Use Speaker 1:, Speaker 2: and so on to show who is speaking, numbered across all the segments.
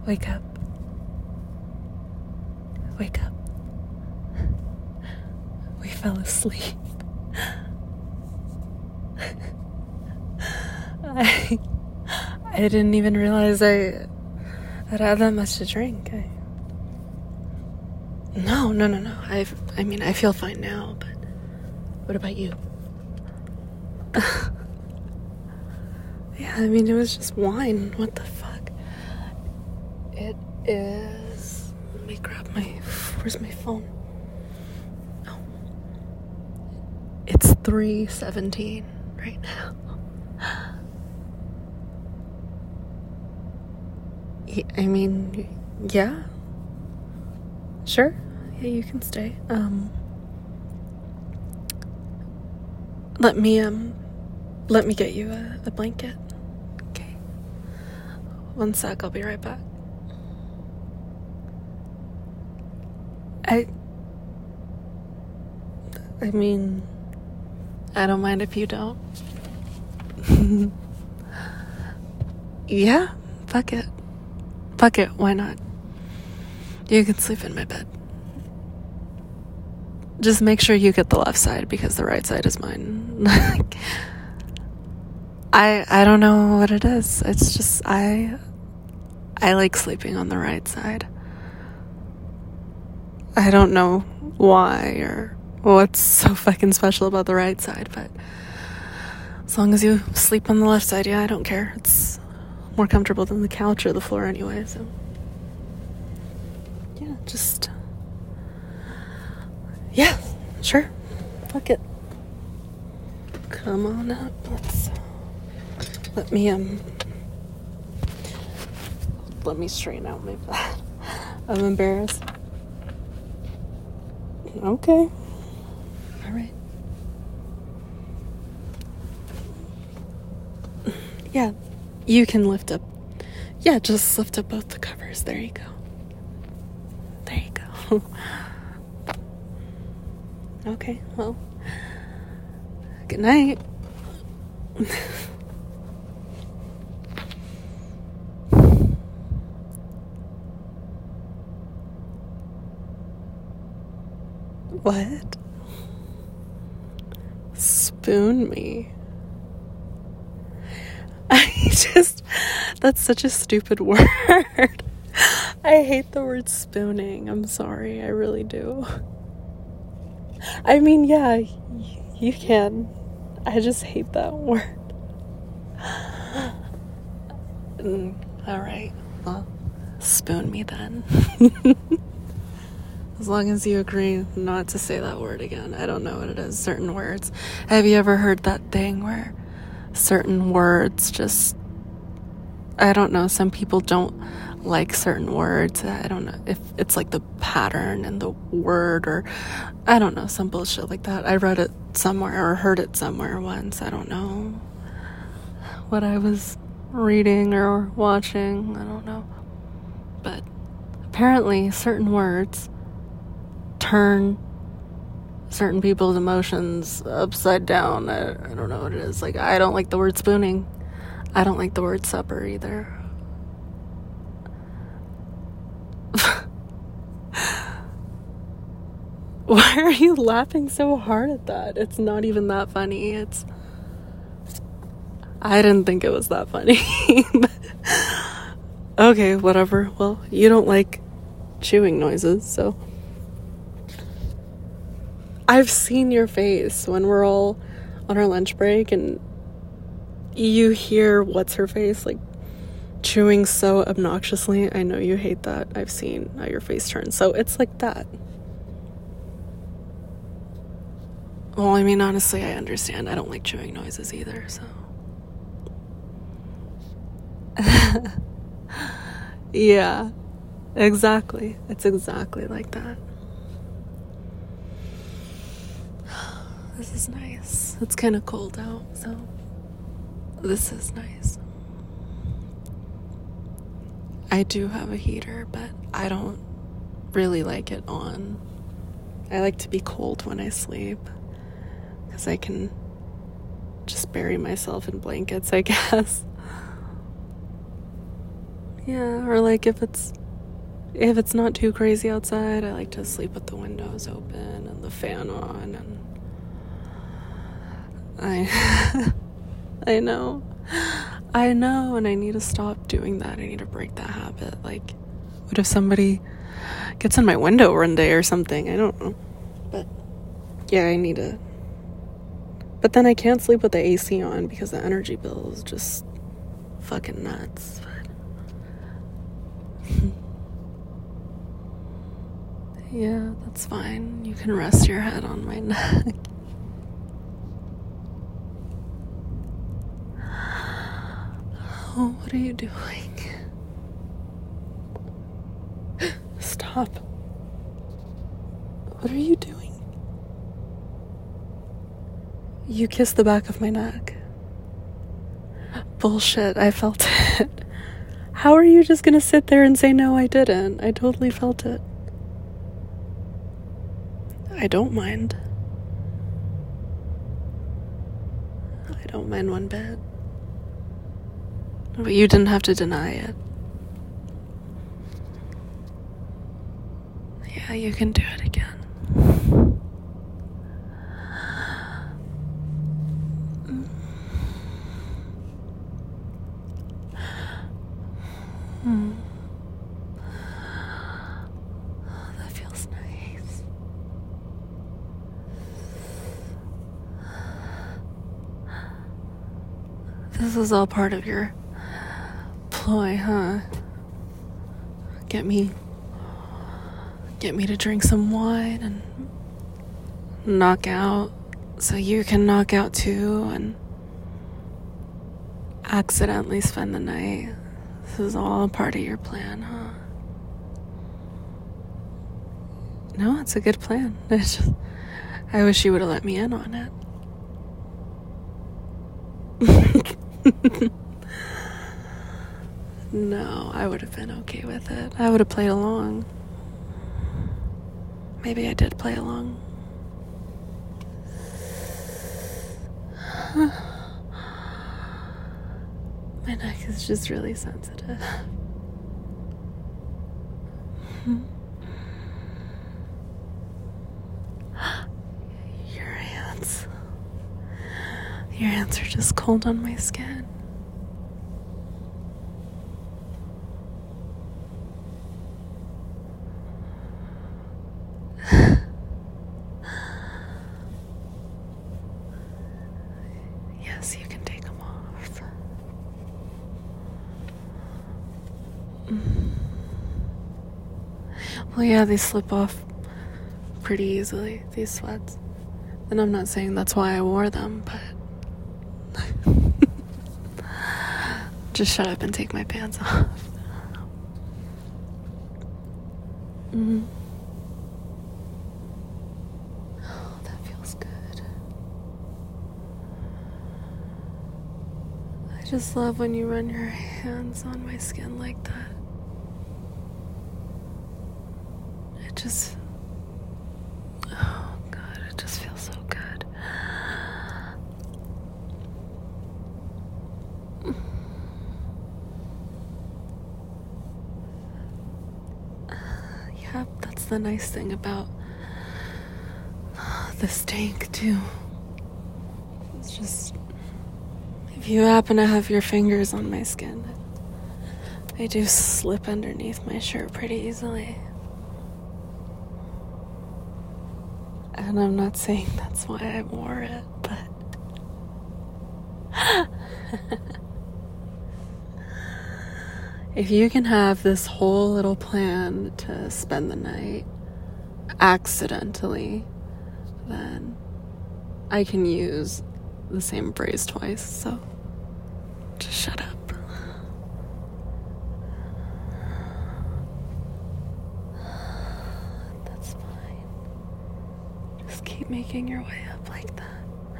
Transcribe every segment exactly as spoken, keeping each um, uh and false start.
Speaker 1: Wake up. Wake up. We fell asleep. I I didn't even realize I I'd had that much to drink. I, no, no, no, no. I I mean, I feel fine now, but what about you? Yeah, I mean, it was just wine. What the fuck? It is... Let me grab my... Where's my phone? Oh. It's three seventeen right now. I mean, yeah. Sure. Yeah, you can stay. Um... Let me, um... Let me get you a, a blanket. Okay. One sec, I'll be right back. I... I mean... I don't mind if you don't. Yeah, fuck it. Fuck it, why not? You can sleep in my bed. Just make sure you get the left side, because the right side is mine. I I don't know what it is. It's just I I like sleeping on the right side. I don't know why or what's so fucking special about the right side, but as long as you sleep on the left side, yeah, I don't care. It's more comfortable than the couch or the floor anyway, so yeah, just yeah, sure. Fuck it. Come on up. Let's let me um let me straighten out my back. I'm embarrassed. Okay. All right. Yeah, you can lift up. Yeah, just lift up both the covers. There you go. There you go. Okay, well, good night. What? Spoon me? I just, that's such a stupid word. I hate the word spooning. I'm sorry, I really do. I mean, yeah, y- you can. I just hate that word. Mm, all right, well, spoon me then. As long as you agree not to say that word again. I don't know what it is. Certain words. Have you ever heard that thing where certain words just... I don't know. Some people don't like certain words. I don't know if it's like the pattern and the word or... I don't know. Some bullshit like that. I read it somewhere or heard it somewhere once. I don't know what I was reading or watching. I don't know. But apparently certain words turn certain people's emotions upside down. I, I don't know what it is. Like, I don't like the word spooning. I don't like the word supper either. Why are you laughing so hard at that? It's not even that funny. It's... I didn't think it was that funny. Okay, whatever. Well, you don't like chewing noises, so... I've seen your face when we're all on our lunch break and you hear what's her face like chewing so obnoxiously. I know you hate that. I've seen how your face turns. So it's like that. Well, I mean, honestly, I understand. I don't like chewing noises either, so. Yeah, exactly. It's exactly like that. This is nice. It's kind of cold out, so this is nice. I do have a heater, but I don't really like it on. I like to be cold when I sleep, because I can just bury myself in blankets, I guess. Yeah, or like if it's if it's not too crazy outside, I like to sleep with the windows open and the fan on, and I I know. I know, and I need to stop doing that. I need to break that habit. Like, what if somebody gets in my window one day or something? I don't know. But yeah, I need to. But then I can't sleep with the A C on because the energy bill is just fucking nuts. Yeah, that's fine. You can rest your head on my neck. Oh, what are you doing? Stop. What are you doing? You kissed the back of my neck. Bullshit, I felt it. How are you just gonna sit there and say, no, I didn't? I totally felt it. I don't mind. I don't mind one bit. But you didn't have to deny it. Yeah, you can do it again. Hmm. Oh, that feels nice. This is all part of your ploy, huh? Get me get me to drink some wine and knock out so you can knock out too, and accidentally spend the night. This is all part of your plan, huh? No, it's a good plan. It's just, I wish you would have let me in on it. No, I would have been okay with it. I would have played along. Maybe I did play along. My neck is just really sensitive. Your hands. Your hands are just cold on my skin. Yes, you can take them off. Well, yeah, they slip off pretty easily, these sweats. And I'm not saying that's why I wore them, but just shut up and take my pants off. Mm-hmm. Oh, that feels good. I just love when you run your hands on my skin like that. It just, oh God, it just feels so good. Yeah, that's the nice thing about this tank too. It's just, if you happen to have your fingers on my skin, they do slip underneath my shirt pretty easily. And I'm not saying that's why I wore it, but if you can have this whole little plan to spend the night accidentally, then I can use the same phrase twice, so just shut up. That's fine. Just keep making your way up like that.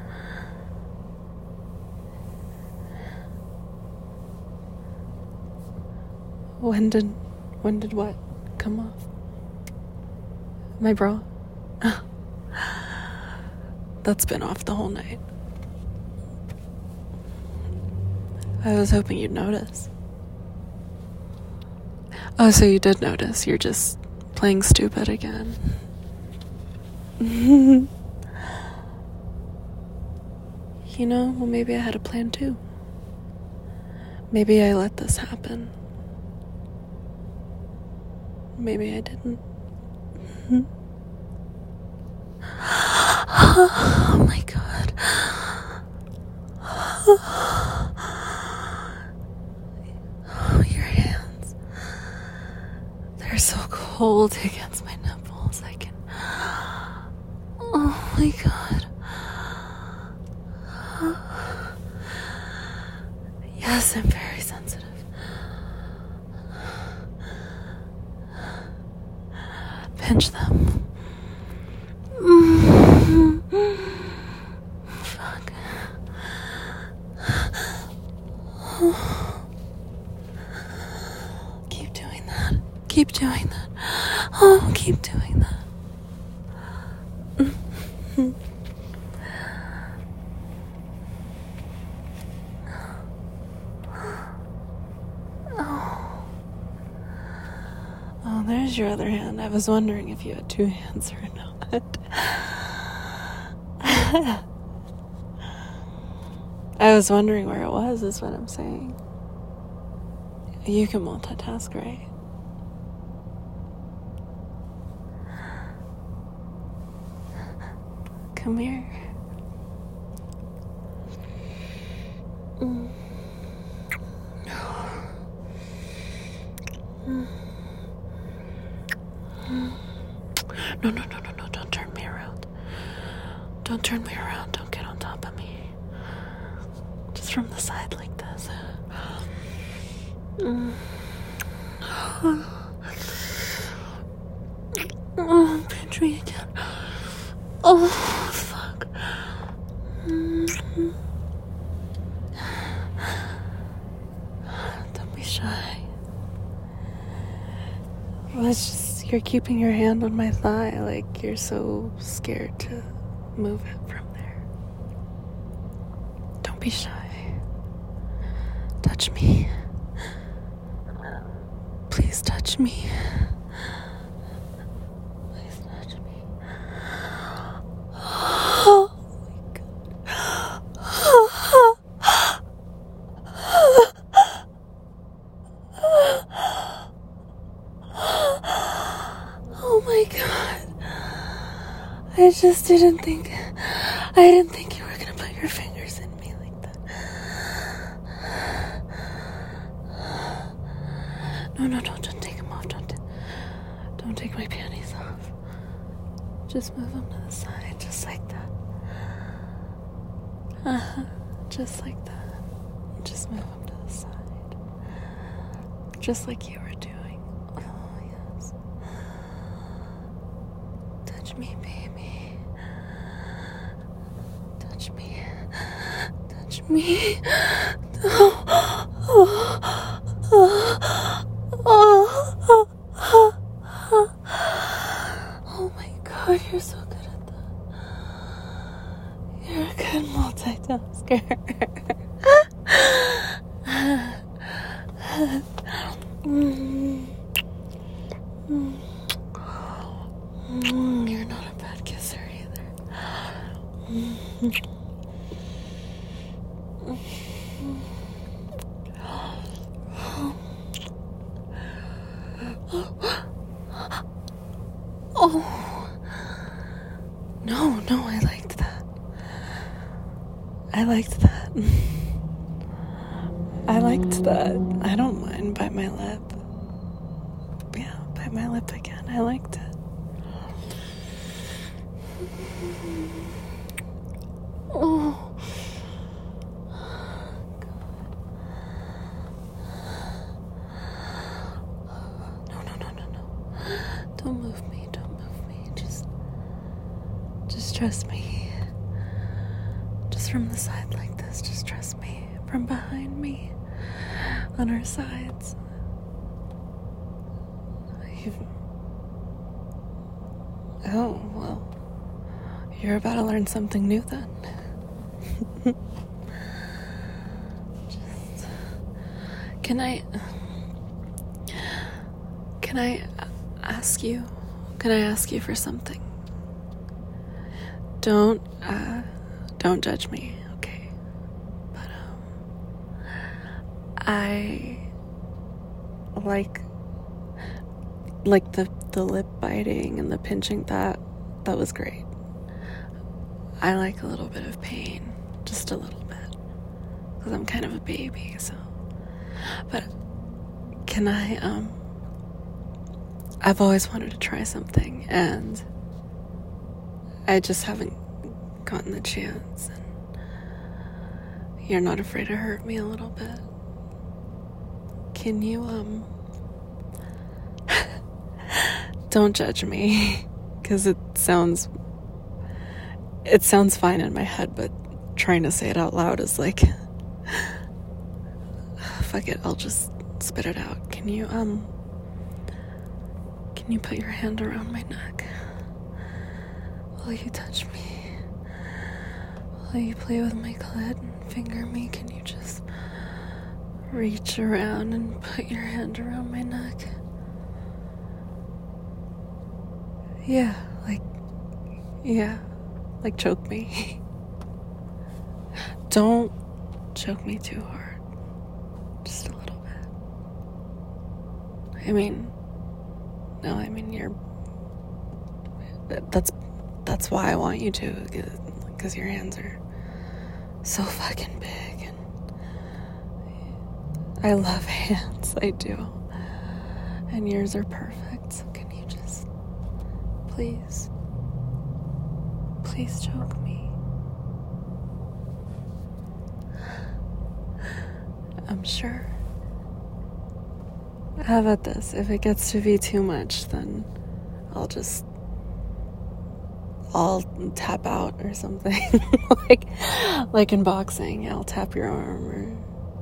Speaker 1: When did, when did what come off? My bra? That's been off the whole night. I was hoping you'd notice. Oh, so you did notice. You're just playing stupid again. You know, well, maybe I had a plan too. Maybe I let this happen. Maybe I didn't. Oh my god. Oh, your hands. They're so cold against my nipples. I can. Oh my god. Yes, I'm very sensitive. Pinch them. Fuck. Keep doing that. Keep doing that. Oh, keep doing that. Oh, there's your other hand. I was wondering if you had two hands or not. I was wondering where it was, is what I'm saying. You can multitask, right? Come here. Mm. No, no, no, no, no, don't turn me around. Don't turn me around. Don't get on top of me. Just from the side like this. Mm. Oh, pinch me again. Oh, fuck. Mm-hmm. Don't be shy. Well, it's just, you're keeping your hand on my thigh, like you're so scared to move it from there. Don't be shy. Touch me. Please touch me. Please touch me. Oh my god. Oh my god. I just didn't think I didn't think you were gonna put your fingers in me like that. No, no, don't, don't take them off. Don't, don't take my panties off. Just move them to the side, just like that. Uh-huh, just like that. Just move them to the side. Just like you were doing. Oh, yes. Touch me, baby. Touch me. Touch me. Oh, oh, oh, oh, oh, oh. Oh my god, you're so good at that. You're a good multitasker. mm. Mm. Mm, you're not a bad kisser either. Mm. Oh. No, no, I liked that. I liked that. I liked that. I don't mind. Bite my lip. Yeah, bite my lip again. I liked it. Oh. No, no, no, no, no. Don't move me. Don't move me. Just, just trust me. Just from the side like this. Just trust me. From behind me. On our sides. You've... Oh, well. You're about to learn something new then. Just... Can I... Can I ask you? Can I ask you for something? Don't, uh, don't judge me, okay? But, um, I like, like the, the lip biting and the pinching, that, that was great. I like a little bit of pain, just a little bit, because I'm kind of a baby, so, but can I, um, I've always wanted to try something, and I just haven't gotten the chance, and you're not afraid to hurt me a little bit. Can you, um, don't judge me, because it sounds, it sounds fine in my head, but trying to say it out loud is like, fuck it, I'll just spit it out. Can you, um, can you put your hand around my neck? Will you touch me? Will you play with my clit and finger me? Can you just reach around and put your hand around my neck? Yeah, like, yeah, like choke me. Don't choke me too hard. Just a little bit. I mean, no, I mean, you're, that's, that's why I want you to, because your hands are so fucking big, and I love hands, I do, and yours are perfect, so can you just, please, please choke me. I'm sure. How about this? If it gets to be too much, then I'll just, I'll tap out or something. like, like in boxing, I'll tap your arm, or,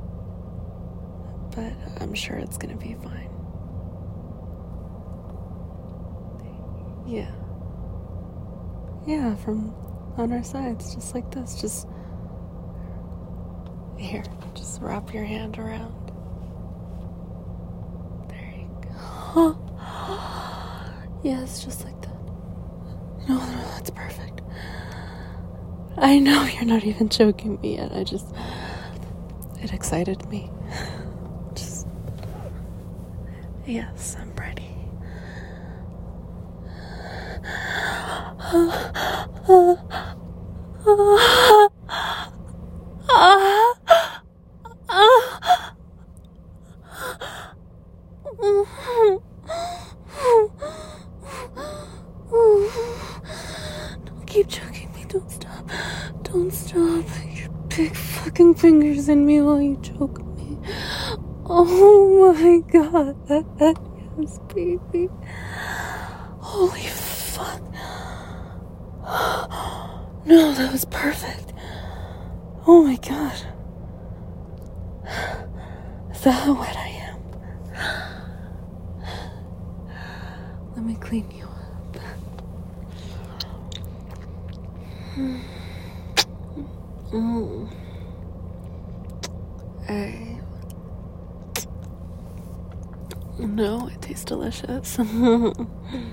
Speaker 1: but I'm sure it's gonna be fine. Yeah. Yeah, from on our sides, just like this. Just, here, just wrap your hand around. Yes, just like that. No, no, that's perfect. I know you're not even choking me yet. I just, it excited me. Just, yes, I'm ready. Keep choking me. Don't stop. Don't stop. Your big fucking fingers in me while you choke me. Oh my god. Yes, baby. Holy fuck. No, that was perfect. Oh my god. Is that how wet I am? Let me clean you up. Mm. I... No, it tastes delicious. mm.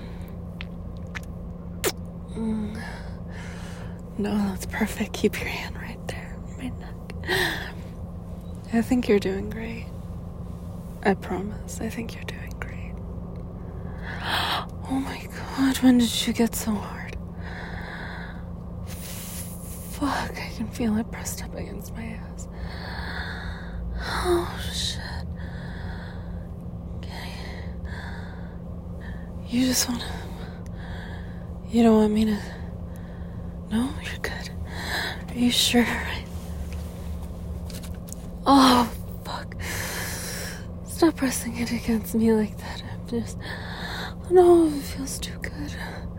Speaker 1: No, that's perfect. Keep your hand right there on my neck. I think you're doing great. I promise. I think you're doing great. Oh my god, when did you get so hard? Fuck, I can feel it pressed up against my ass. Oh shit. Okay. You just wanna... You don't want me to... No, you're good. Are you sure? Oh, fuck. Stop pressing it against me like that. I'm just... No, it feels too good.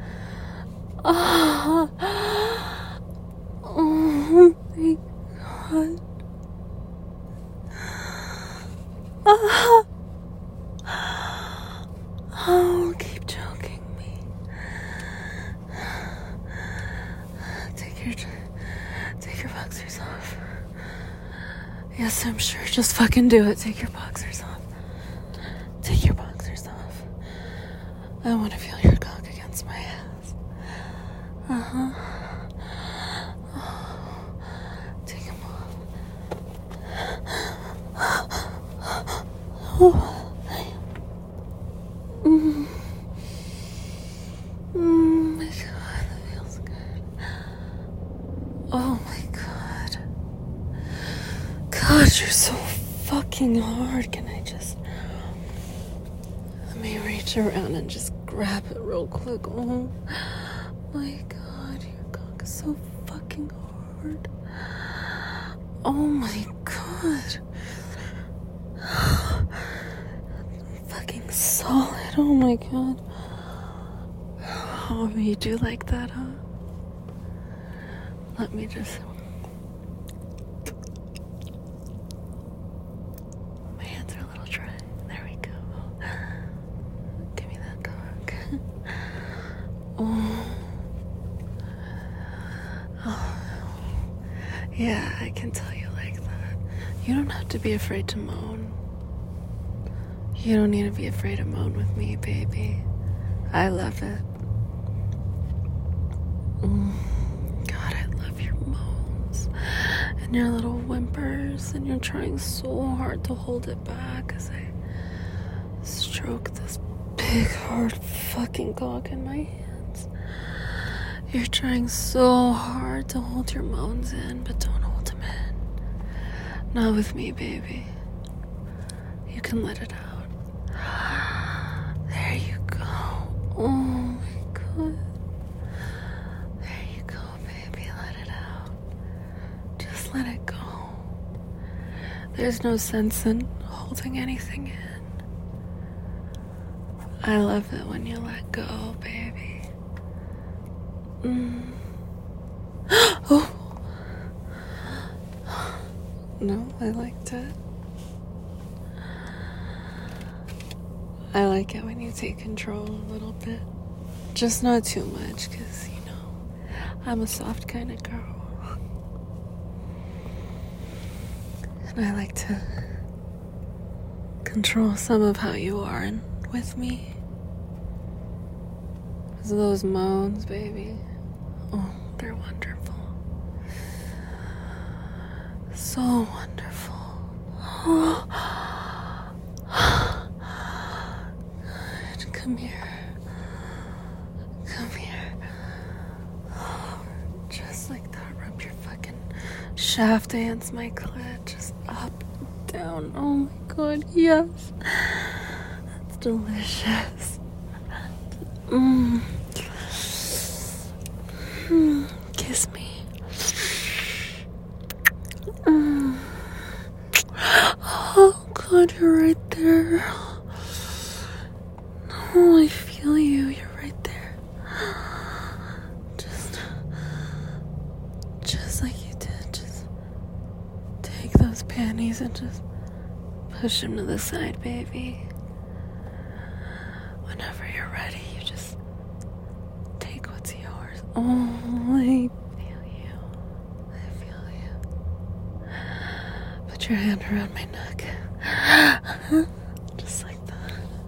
Speaker 1: Oh, oh my god. Oh, oh, keep choking me. Take your, take your boxers off. Yes, I'm sure. Just fucking do it. Take your boxers off. Take your boxers off. I want to feel your cock against my ass. Uh-huh. Oh, take him off. Oh. Mm. Mm, my God, that feels good. Oh my God. God, you're so fucking hard. Can I just... Let me reach around and just grab it real quick. Oh my God, your cock is so fucking hard. Oh my God. Fucking solid. Oh my God. Oh, you do like that, huh? Let me just... My hands are a little dry. There we go. Give me that cock. Oh. Oh. Yeah, I can tell you like that. You don't have to be afraid to moan. You don't need to be afraid to moan with me, baby. I love it. Mm. God, I love your moans and your little whimpers, and you're trying so hard to hold it back as I stroke this big, hard fucking cock in my hands. You're trying so hard to hold your moans in, but don't hold them in. Not with me, baby. You can let it out. There you go. Oh my God. There you go, baby. Let it out. Just let it go. There's no sense in holding anything in. I love it when you let go, baby. Mm. Oh. No, I liked it. I like it when you take control a little bit. Just not too much, because, you know, I'm a soft kind of girl. And I like to control some of how you are in, with me. Because those moans, baby, oh, they're wonderful. So wonderful. Oh. Come here. Come here. Oh, just like that. Rub your fucking shaft against my clit. Just up, down. Oh my God, yes. That's delicious. Mmm. Mm. Kiss me. Mm. Oh God, you're right there. Oh, I feel you. You're right there. Just, just like you did. Just take those panties and just push them to the side, baby. Whenever you're ready, you just take what's yours. Oh, I feel you. I feel you. Put your hand around my neck. Just like that.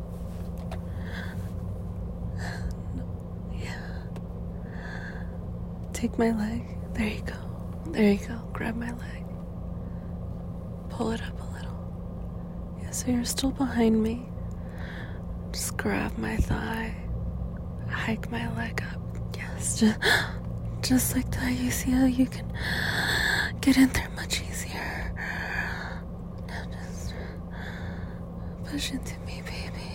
Speaker 1: Take my leg. There you go. There you go. Grab my leg. Pull it up a little. Yeah, so you're still behind me. Just grab my thigh. Hike my leg up. Yes, just, just like that. You see how you can get in there much easier. Now just push into me, baby.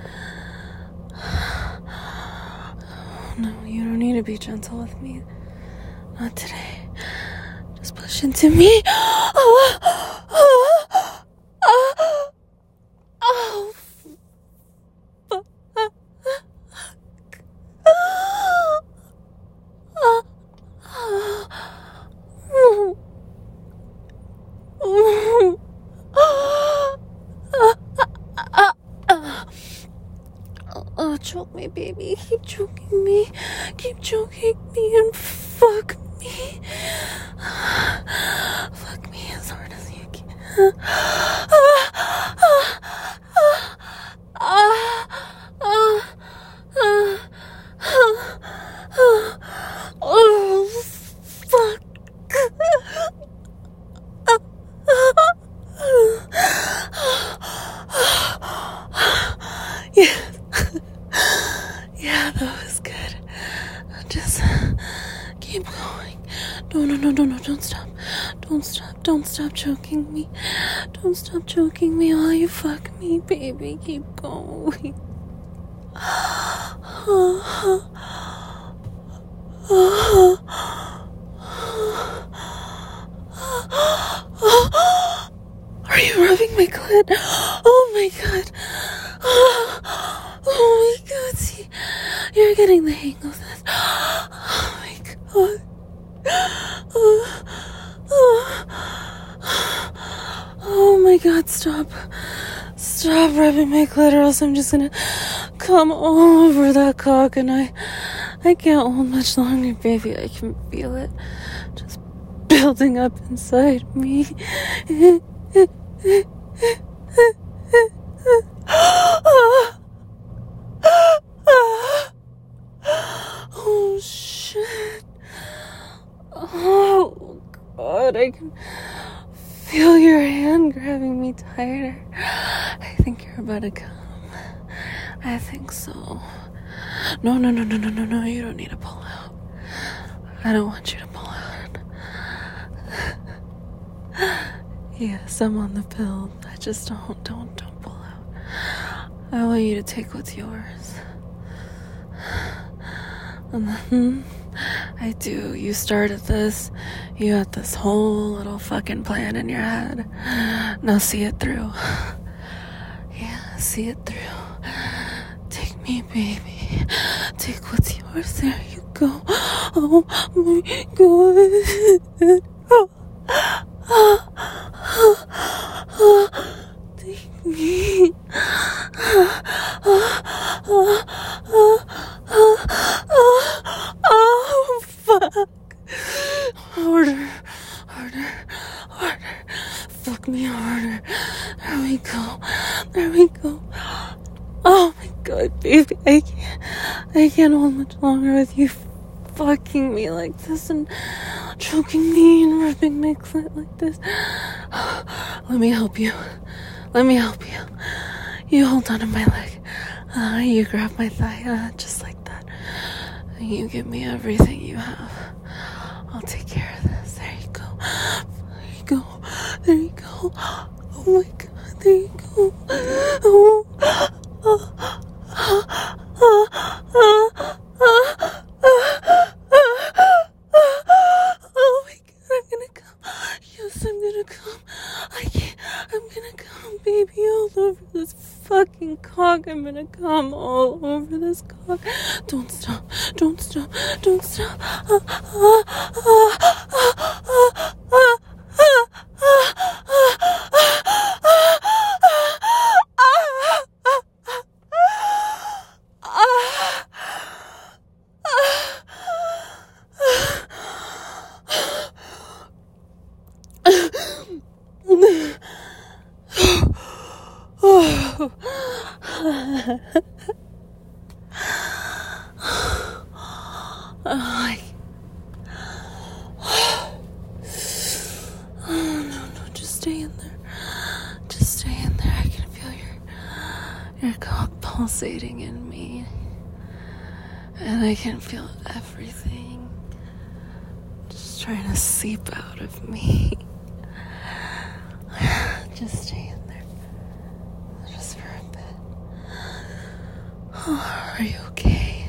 Speaker 1: Oh, no, you don't need to be gentle with me. Not today. Just push into me. Oh, oh, oh, oh, fuck. Oh, choke me, baby. Keep choking me. Keep choking me and fuck me. Fuck me as hard as you can. Yeah. Yeah, that was good. Just keep going. No, no, no, no, no, don't stop. Don't stop. Don't stop choking me. Don't stop choking me while you fuck me, baby. Keep going. Are you rubbing my clit? Oh my god. Oh my god. See, you're getting the hang of this. Oh my god. Oh my god, stop. Stop rubbing my clit or else I'm just gonna come all over that cock and I I can't hold much longer, baby. I can feel it just building up inside me. Oh shit. Oh god, I can feel your hand grabbing me tighter. I think you're about to come. I think so. No, no, no, no, no, no, no, you don't need to pull out. I don't want you to pull out. Yes, I'm on the pill. I just don't, don't, don't pull out. I want you to take what's yours. And then, I do. You started this. You had this whole little fucking plan in your head. Now see it through. Yeah, see it through. Take me, baby. Take what's yours. There you go. Oh my god. Take me. Oh, fuck. Harder, harder, harder. Fuck me harder. There we go. There we go. Oh my god, baby. I can't, I can't hold much longer with you fucking me like this and choking me and rubbing my clit like this. Let me help you. Let me help you. You hold on to my leg. Uh, you grab my thigh, uh, just like that. You give me everything you have. I'll take care of this. There you go. There you go. There you go. Oh my god. There you go. Oh. Oh. Oh my god, I'm gonna come. Yes, I'm gonna come. I can't. I'm gonna come, baby, all over this fucking cock. I'm gonna come all over this cock. Don't stop. Don't stop. Don't stop. Ah, ah, ah, ah, ah, ah, pulsating in me, and I can feel everything just trying to seep out of me. Just stay in there, just for a bit. Oh, are you okay?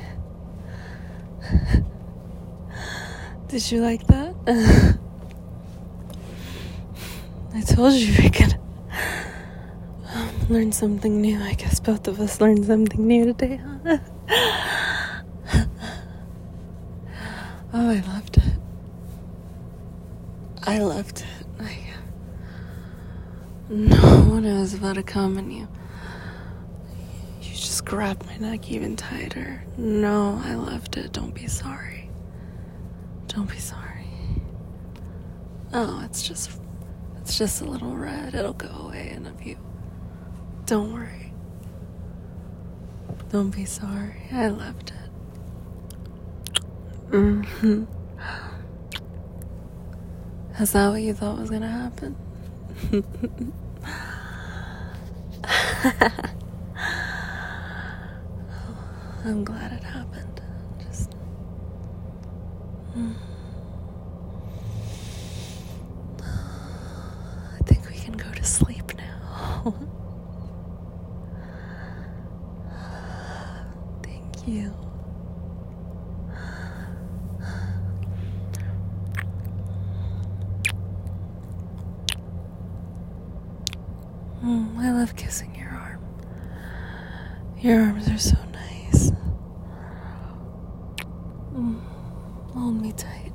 Speaker 1: Did you like that? I told you we could learn something new. I guess both of us learned something new today, huh? Oh, I loved it. I loved it. I, no, when I was about to come and you, you just grabbed my neck even tighter. No, I loved it. Don't be sorry. Don't be sorry. Oh, it's just, it's just a little red. It'll go away in a few. Don't worry. Don't be sorry. I loved it. Mm-hmm. Is that what you thought was gonna happen? I'm glad it happened. Just. Mm. I think we can go to sleep now. Thank you. Mm, I love kissing your arm. Your arms are so nice. Mm, hold me tight.